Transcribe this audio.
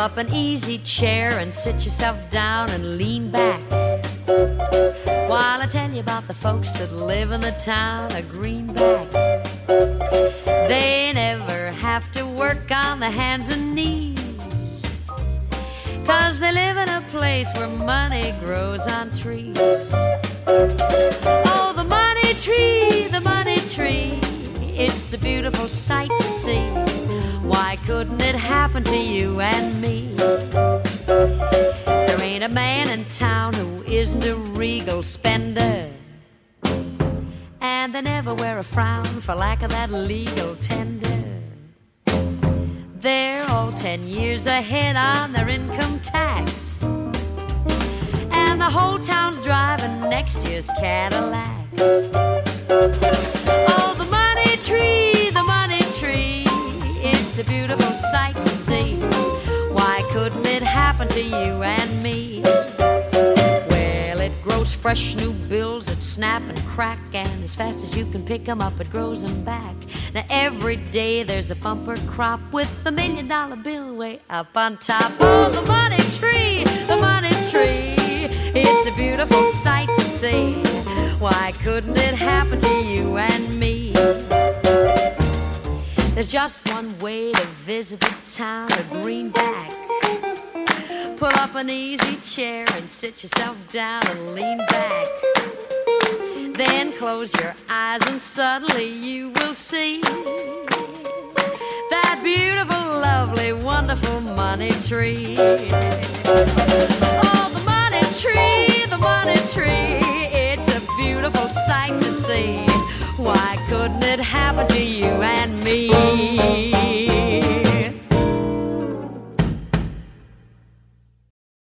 up an easy chair and sit yourself down and lean back while I tell you about the folks that live in the town of Greenback. They never have to work on the hands and knees, 'cause they live in a place where money grows on trees. Oh, the money tree, the money tree, it's a beautiful sight to see. Why couldn't it happen to you and me? There ain't a man in town who isn't a regal spender, and they never wear a frown for lack of that legal tender. They're all 10 years ahead on their income tax, and the whole town's driving next year's Cadillacs. Oh, the money tree, the money tree, it's a beautiful sight to see. Why couldn't it happen to you and me? Well, it grows fresh new bills that snap and crack, and as fast as you can pick them up, it grows them back. Now every day there's a bumper crop with $1 million bill way up on top. Oh, the money tree, the money tree, it's a beautiful sight to see. Why couldn't it happen to you and me? There's just one way to visit the town of Greenback. Pull up an easy chair and sit yourself down and lean back. Then close your eyes and suddenly you will see that beautiful, lovely, wonderful money tree. Oh, the money tree, the money tree, it's a beautiful sight to see. Why couldn't it happen to you and me?